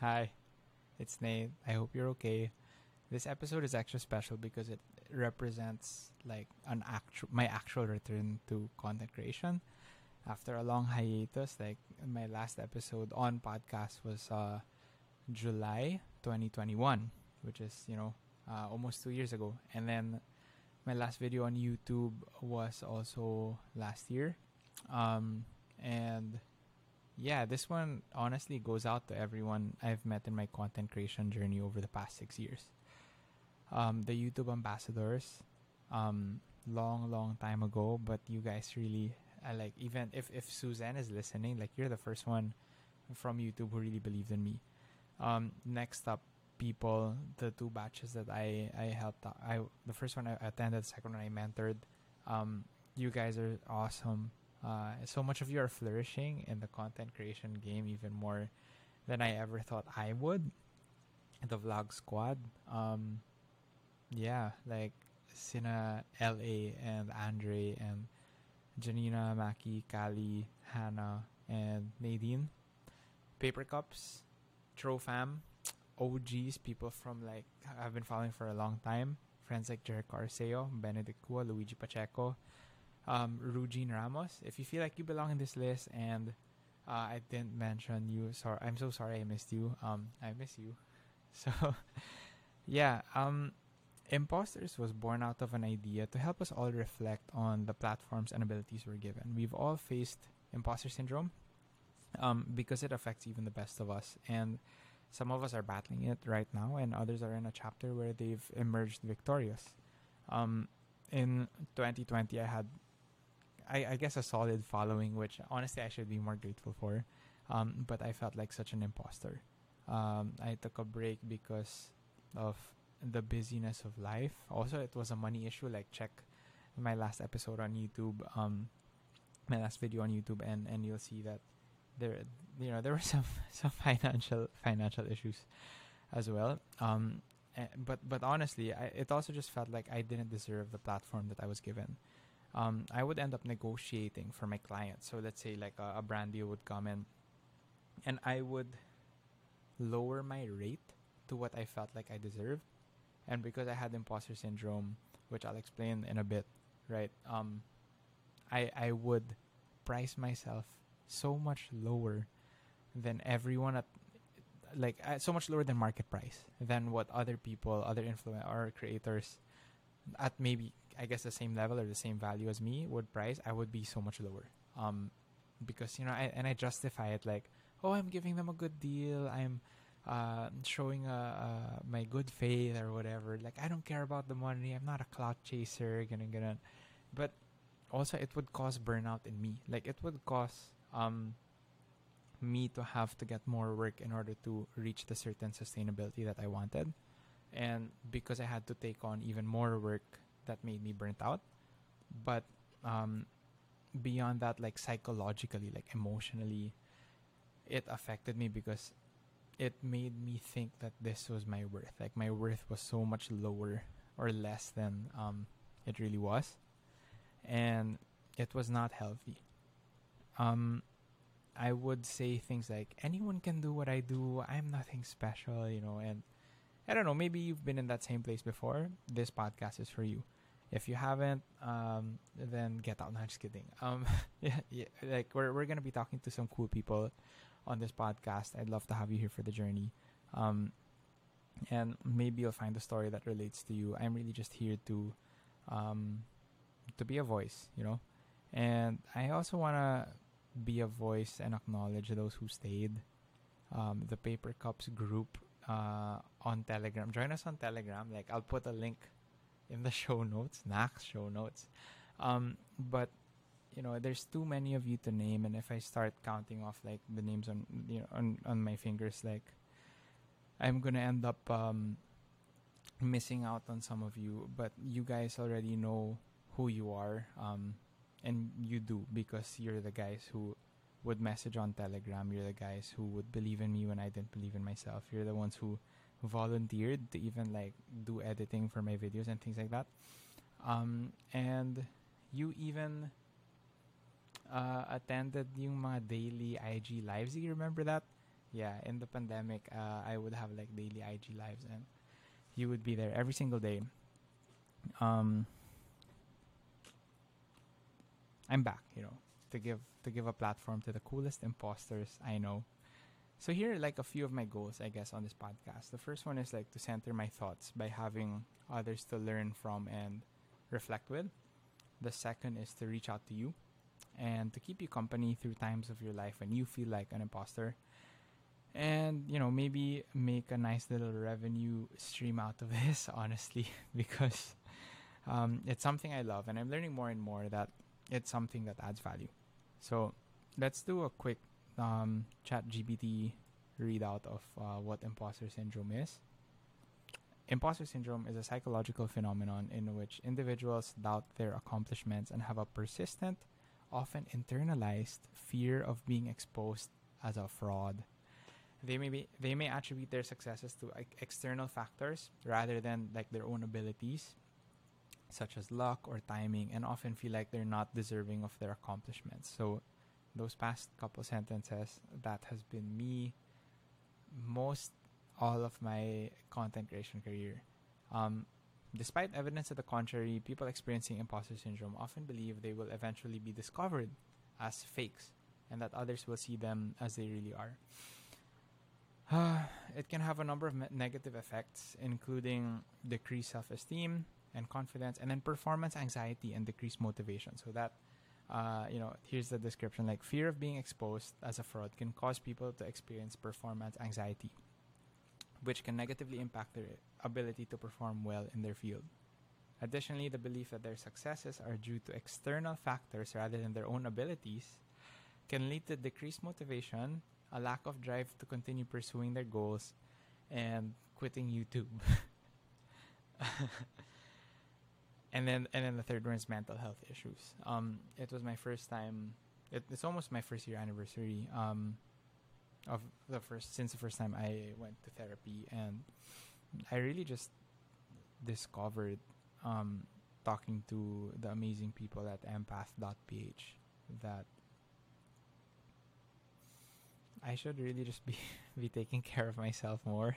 Hi, it's Nate. I hope you're okay. This episode is extra special because it represents like my actual return to content creation after a long hiatus. Like my last episode on podcast was July 2021, which is almost 2 years ago, and then my last video on YouTube was also last year, and yeah, this one honestly goes out to everyone I've met in my content creation journey over the past 6 years. The YouTube ambassadors, long time ago, but you guys really, like, even if Suzanne is listening, like, you're the first one from YouTube who really believed in me. Next up, people, the two batches that I helped out. The first one I attended, the second one I mentored. You guys are awesome. So much of you are flourishing in the content creation game, even more than I ever thought I would. The vlog squad, yeah, like Sina, LA, and Andre, and Janina, Maki, Kali, Hannah, and Nadine. Paper Cups, Trofam, OGs, people from, like, I've been following for a long time. Friends like Jericho Arceo, Benedict Kua, Luigi Pacheco, Rugine Ramos. If you feel like you belong in this list and I didn't mention you, sorry, I'm so sorry I missed you. I miss you. So, yeah, Imposters was born out of an idea to help us all reflect on the platforms and abilities we're given. We've all faced imposter syndrome, because it affects even the best of us. And some of us are battling it right now, and others are in a chapter where they've emerged victorious. In 2020, I had, I guess, a solid following, which honestly I should be more grateful for. But I felt like such an imposter. I took a break because of the busyness of life. Also, it was a money issue. Like, check my last episode on YouTube, my last video on YouTube, and you'll see that there were some financial issues as well. But honestly, it also just felt like I didn't deserve the platform that I was given. I would end up negotiating for my clients. So let's say, like, a brand deal would come in, and I would lower my rate to what I felt like I deserved. And because I had imposter syndrome, which I'll explain in a bit, right? I would price myself so much lower than everyone at, like, so much lower than market price, than what other people, other influencers or creators at maybe, I guess, the same level or the same value as me would price. I would be so much lower. Because I justify it like, oh, I'm giving them a good deal. I'm showing my good faith or whatever. Like, I don't care about the money. I'm not a clout chaser. Gonna. But also, it would cause burnout in me. Like, it would cause me to have to get more work in order to reach the certain sustainability that I wanted. And because I had to take on even more work, that made me burnt out. But beyond that, like, psychologically, like, emotionally, it affected me because it made me think that this was my worth. Like, my worth was so much lower or less than it really was. And it was not healthy. I would say things like, anyone can do what I do. I'm nothing special, and I don't know, maybe you've been in that same place before. This podcast is for you. If you haven't, then get out. No, just kidding. Yeah, like, we're gonna be talking to some cool people on this podcast. I'd love to have you here for the journey. And maybe you'll find a story that relates to you. I'm really just here to be a voice, And I also wanna be a voice and acknowledge those who stayed. The Paper Cups group on Telegram. Join us on Telegram. Like, I'll put a link in the show notes, Nax show notes. But there's too many of you to name, and if I start counting off, like, the names on on my fingers, like, I'm gonna end up missing out on some of you. But you guys already know who you are, and you do, because you're the guys who would message on Telegram. You're the guys who would believe in me when I didn't believe in myself. You're the ones who volunteered to even, like, do editing for my videos and things like that. And you even attended yung mga daily IG lives. Do you remember that? yeah, in the pandemic, I would have like daily IG lives, and you would be there every single day. Um, I'm back, to give a platform to the coolest imposters I know. So here are like a few of my goals, I guess, on this podcast. The first one is like to center my thoughts by having others to learn from and reflect with. The second is to reach out to you and to keep you company through times of your life when you feel like an imposter. And, maybe make a nice little revenue stream out of this, honestly, because it's something I love, and I'm learning more and more that it's something that adds value. So let's do a quick chat GPT readout of what imposter syndrome is. Imposter syndrome is a psychological phenomenon in which individuals doubt their accomplishments and have a persistent, often internalized fear of being exposed as a fraud. They may attribute their successes to external factors rather than like their own abilities, such as luck or timing, and often feel like they're not deserving of their accomplishments. So those past couple sentences, that has been me most all of my content creation career. Despite evidence to the contrary, people experiencing imposter syndrome often believe they will eventually be discovered as fakes and that others will see them as they really are. It can have a number of negative effects, including decreased self-esteem and confidence, and then performance anxiety and decreased motivation. So that, here's the description. Like, fear of being exposed as a fraud can cause people to experience performance anxiety, which can negatively impact their ability to perform well in their field. Additionally, the belief that their successes are due to external factors rather than their own abilities can lead to decreased motivation, a lack of drive to continue pursuing their goals, and quitting YouTube. And then the third one is mental health issues. It was my first time. It's almost my first year anniversary. Since the first time I went to therapy, and I really just discovered, talking to the amazing people at empath.ph, that I should really just be taking care of myself more.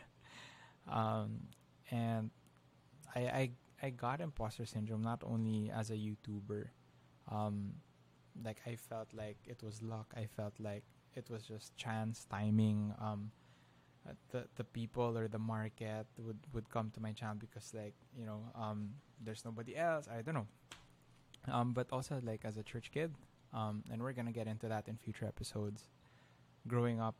And I got imposter syndrome not only as a YouTuber. Like, I felt like it was luck. I felt like it was just chance, timing. The people or the market would come to my channel because, like, there's nobody else. I don't know. But also, like, as a church kid, and we're gonna get into that in future episodes. Growing up,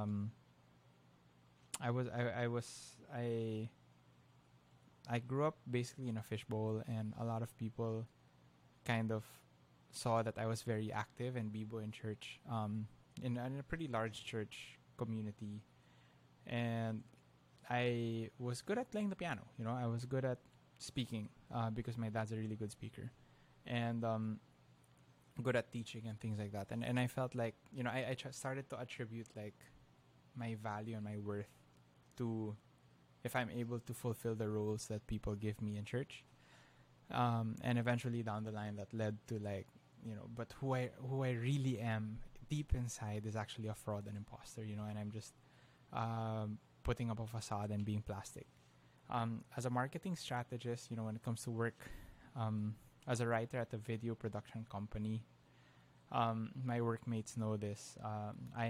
I grew up basically in a fishbowl, and a lot of people kind of saw that I was very active and b-boy in church, in a pretty large church community, and I was good at playing the piano. I was good at speaking, because my dad's a really good speaker, and good at teaching and things like that. And I felt like, I started to attribute like my value and my worth to if I'm able to fulfill the roles that people give me in church. And eventually down the line, that led to like, but who I really am deep inside is actually a fraud and imposter, and I'm just putting up a facade and being plastic. As a marketing strategist, when it comes to work, as a writer at a video production company, my workmates know this. I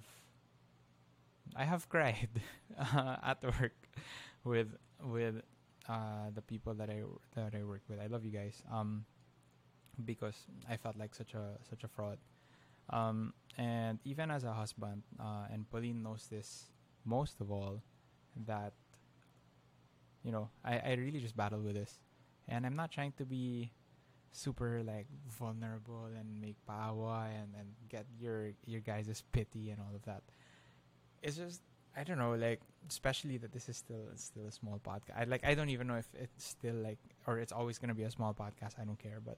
have cried at work with the people that I work with. I love you guys. Because I felt like such a fraud. And even as a husband, and Pauline knows this most of all, that I really just battle with this, and I'm not trying to be super like vulnerable and make paawa and get your guys' pity and all of that. It's just, I don't know, like, especially that this is still a small podcast. I don't even know if it's still like, or it's always gonna be a small podcast. I don't care, but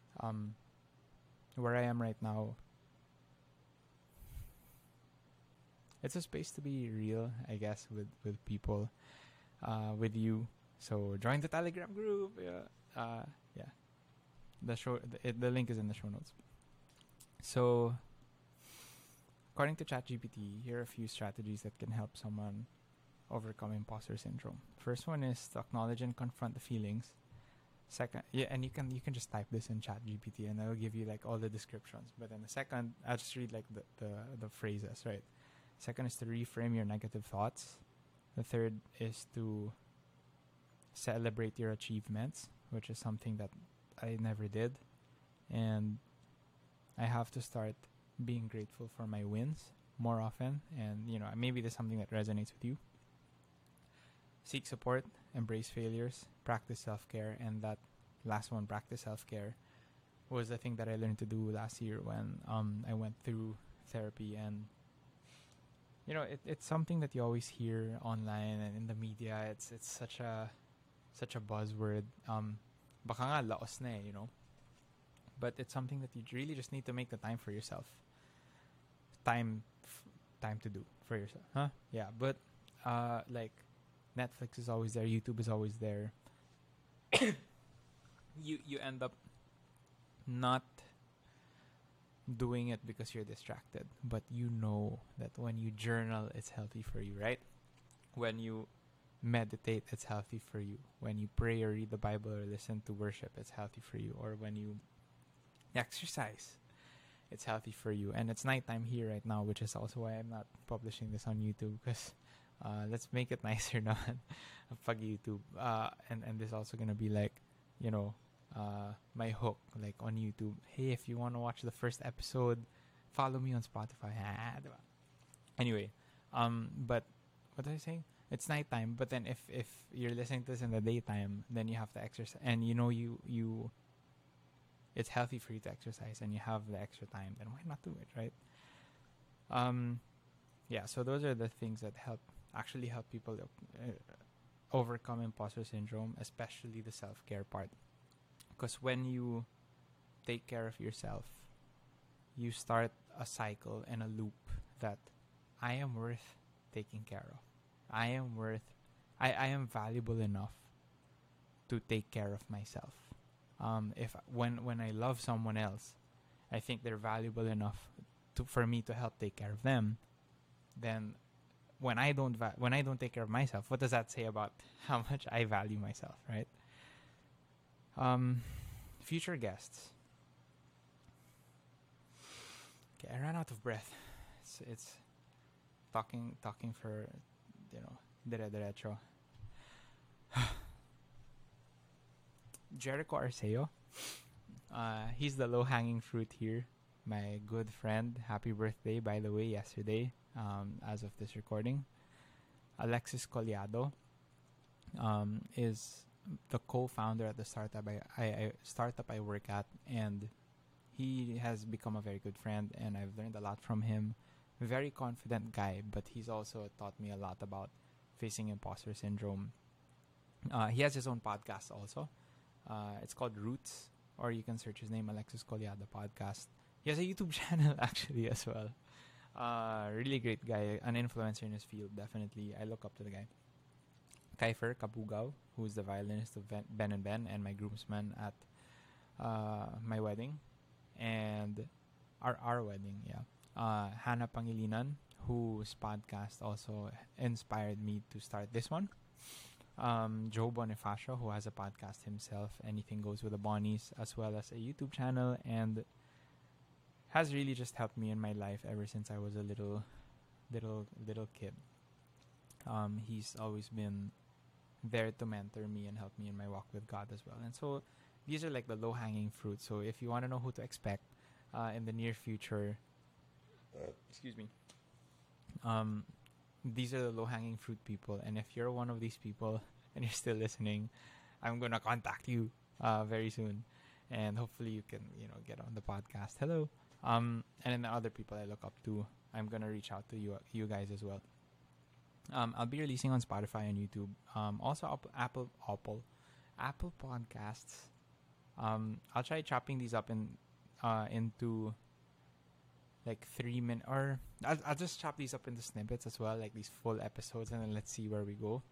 where I am right now, it's a space to be real, I guess, with people, with you. So join the Telegram group. Yeah. The link is in the show notes. So according to ChatGPT, here are a few strategies that can help someone overcome imposter syndrome. First one is to acknowledge and confront the feelings. Second, yeah, and you can just type this in ChatGPT and it'll give you like all the descriptions. But then the second, I'll just read like the phrases, right? Second is to reframe your negative thoughts. The third is to celebrate your achievements, which is something that I never did. And I have to start being grateful for my wins more often. And, maybe there's something that resonates with you. Seek support, embrace failures, practice self-care. And that last one, practice self-care, was the thing that I learned to do last year when I went through therapy. And it's something that you always hear online and in the media. It's such a buzzword. Baka nga laos na but it's something that you really just need to make the time for yourself. Time to do for yourself, huh? Yeah, but like Netflix is always there, YouTube is always there. you end up not doing it because you're distracted, but that when you journal, it's healthy for you, right? When you meditate, it's healthy for you. When you pray or read the Bible or listen to worship, it's healthy for you. Or when you exercise, it's healthy for you. And it's nighttime here right now, which is also why I'm not publishing this on YouTube, because let's make it nicer now. Pag YouTube. And this is also gonna be like, my hook, like on YouTube. Hey, if you want to watch the first episode, follow me on Spotify. Anyway, but what was I saying? It's nighttime, but then if you're listening to this in the daytime, then you have to exercise, and you it's healthy for you to exercise, and you have the extra time, then why not do it, right? Yeah, so those are the things that help people overcome imposter syndrome, especially the self-care part. Because when you take care of yourself, you start a cycle and a loop that I am worth taking care of. I am valuable enough to take care of myself. When I love someone else, I think they're valuable enough for me to help take care of them. Then when I don't take care of myself, what does that say about how much I value myself, right? Future guests. Okay, I ran out of breath. It's talking for dire-derecho. Jericho Arceo. He's the low-hanging fruit here. My good friend. Happy birthday, by the way, yesterday, as of this recording. Alexis Collado is the co-founder at the startup I work at, and he has become a very good friend, and I've learned a lot from him. Very confident guy, but he's also taught me a lot about facing imposter syndrome. He has his own podcast also. It's called Roots, or you can search his name, Alexis Collado Podcast. He has a YouTube channel actually as well. Really great guy, an influencer in his field, definitely. I look up to the guy. Kiefer Kabugao, who is the violinist of Ben and Ben and my groomsman at my wedding and our wedding, yeah. Hannah Pangilinan, whose podcast also inspired me to start this one. Joe Bonifacio, who has a podcast himself, Anything Goes with the Bonnies, as well as a YouTube channel, and has really just helped me in my life ever since I was a little kid. He's always been there to mentor me and help me in my walk with God as well. And so these are like the low-hanging fruit. So if you want to know who to expect in the near future, excuse me, these are the low-hanging fruit people. And if you're one of these people and you're still listening, I'm going to contact you very soon. And hopefully you can, get on the podcast. Hello. And then the other people I look up to, I'm going to reach out to you guys as well. I'll be releasing on Spotify and YouTube. Also Apple Podcasts. I'll try chopping these up into like 3 minutes, or I'll just chop these up into snippets as well, like these full episodes, and then let's see where we go.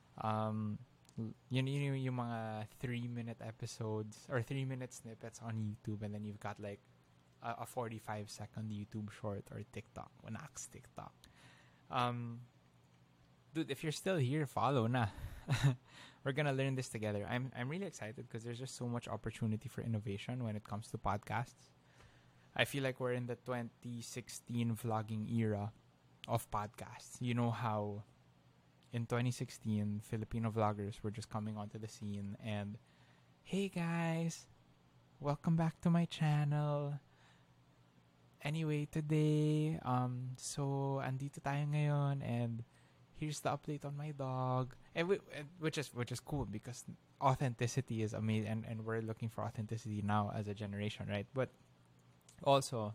Yung mga 3-minute episodes or 3-minute snippets on YouTube, and then you've got like a 45-second YouTube short or TikTok. Wanax TikTok. Um, Dude, if you're still here, follow na. We're gonna learn this together. I'm really excited because there's just so much opportunity for innovation when it comes to podcasts. I feel like we're in the 2016 vlogging era of podcasts. You know how in 2016 Filipino vloggers were just coming onto the scene and, hey guys, welcome back to my channel. Anyway, today, so andito tayo ngayon and here's the update on my dog. And which is cool because authenticity is amazing, and we're looking for authenticity now as a generation, right? But also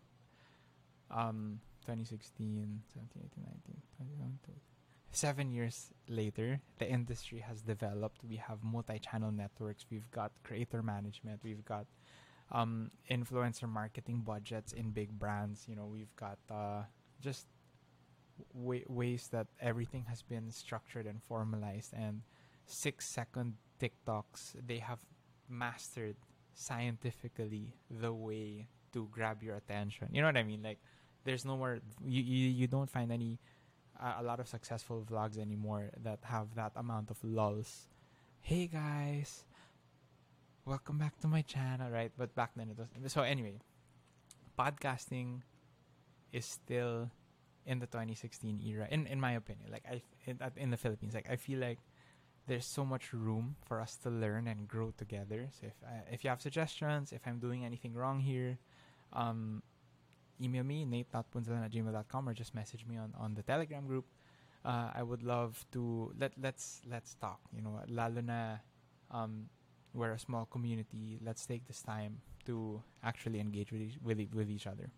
2016, 17, 18, 19, 21, 7 years later, the industry has developed. We have multi-channel networks. We've got creator management. We've got influencer marketing budgets in big brands. You know, we've got just ways that everything has been structured and formalized. And 6-second TikToks, they have mastered scientifically the way to grab your attention. You know what I mean? Like, there's no more. You don't find any a lot of successful vlogs anymore that have that amount of lulls. Hey guys, welcome back to my channel, right? But back then it was so. Anyway, podcasting is still in the 2016 era, in my opinion. Like in the Philippines, like I feel like there's so much room for us to learn and grow together. So if you have suggestions, if I'm doing anything wrong here, email me nate.punzalan@gmail.com or just message me on the Telegram group. I would love to let's talk. You know, lalo na we're a small community. Let's take this time to actually engage with each other.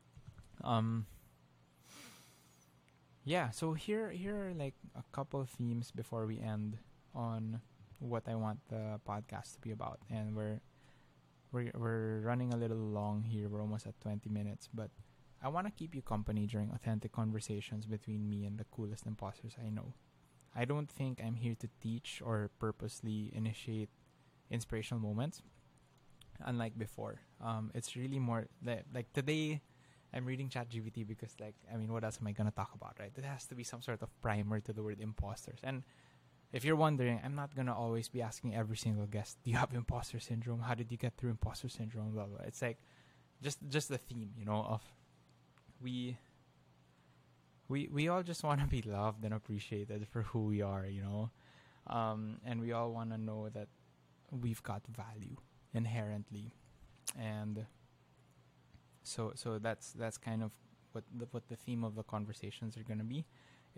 Yeah. So here are like a couple of themes before we end on what I want the podcast to be about, and we're running a little long here. We're almost at 20 minutes, but I want to keep you company during authentic conversations between me and the coolest imposters I know. I don't think I'm here to teach or purposely initiate inspirational moments. Unlike before, it's really more like today. I'm reading ChatGPT because, like, I mean, what else am I gonna talk about, right? It has to be some sort of primer to the word imposters. And if you're wondering, I'm not gonna always be asking every single guest, "Do you have imposter syndrome? How did you get through imposter syndrome?" Blah blah. It's like just the theme, you know, of we all just want to be loved and appreciated for who we are, you know, and we all want to know that we've got value inherently, and so that's kind of what the theme of the conversations is gonna be.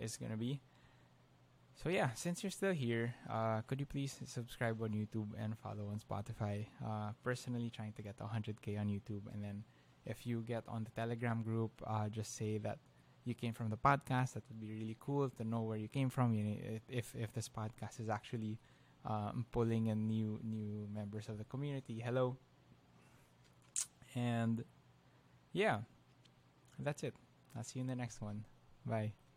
So yeah, since you're still here, could you please subscribe on YouTube and follow on Spotify? Personally, trying to get 100K on YouTube, and then if you get on the Telegram group, just say that you came from the podcast. That would be really cool to know where you came from. You know, if this podcast is actually pulling in new members of the community. Hello, and yeah, that's it. I'll see you in the next one. Bye.